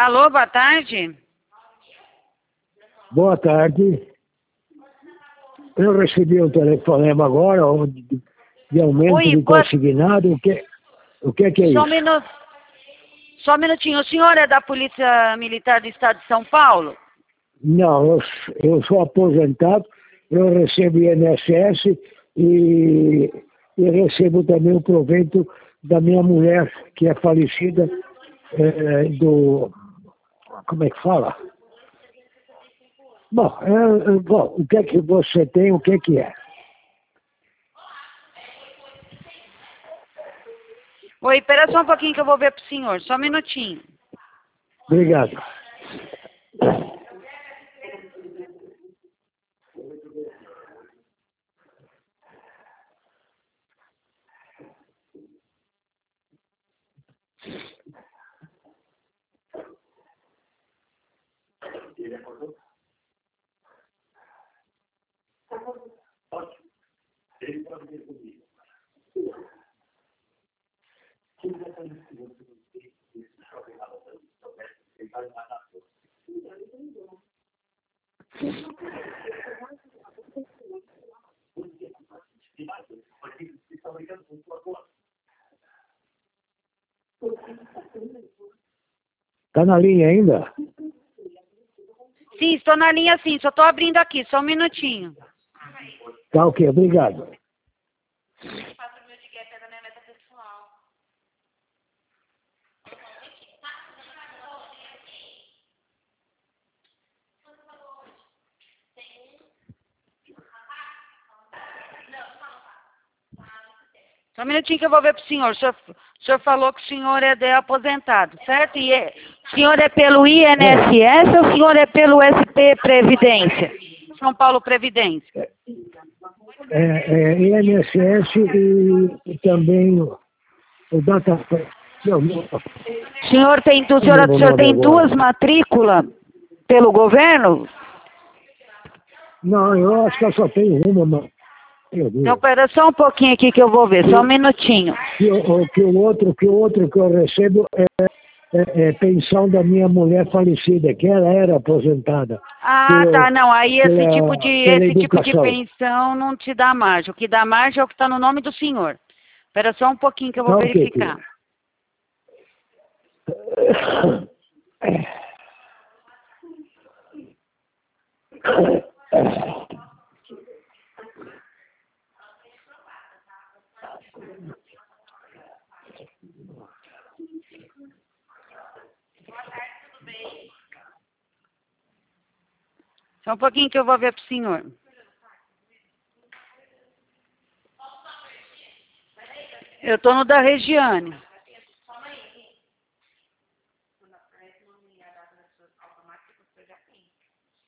Alô, boa tarde. Boa tarde. Eu recebi um telefonema agora de aumento Oi, de consignado. O que é Só isso? Só um minutinho. O senhor é da Polícia Militar do Estado de São Paulo? Não, eu sou aposentado, eu recebo INSS e recebo também o provento da minha mulher, que é falecida do... Como é que fala? Bom, o que é que você tem, o que é? Oi, espera só um pouquinho que eu vou ver pro senhor. Só um minutinho. Obrigado. Está na linha ainda? Sim, estou na linha sim. Só estou abrindo aqui. Só um minutinho. Tá ok, obrigado. Só um minutinho que eu vou ver pro senhor. O senhor falou que o senhor é de aposentado, certo? O senhor é pelo INSS ou o senhor é pelo SP Previdência? São Paulo Previdência. INSS e também o Data... Não, O senhor tem duas matrículas pelo governo? não, eu acho que eu só tenho uma, mas... Então, espera só um pouquinho aqui que eu vou ver, só um minutinho. Que o outro que eu recebo é pensão da minha mulher falecida, que ela era aposentada. Ah, tá, não, aí esse tipo de educação. pensão não te dá margem. O que dá margem é o que está no nome do senhor. Espera só um pouquinho que eu vou Tá, ok, verificar. Só um pouquinho que eu vou ver pro senhor. Eu tô no da Regiane.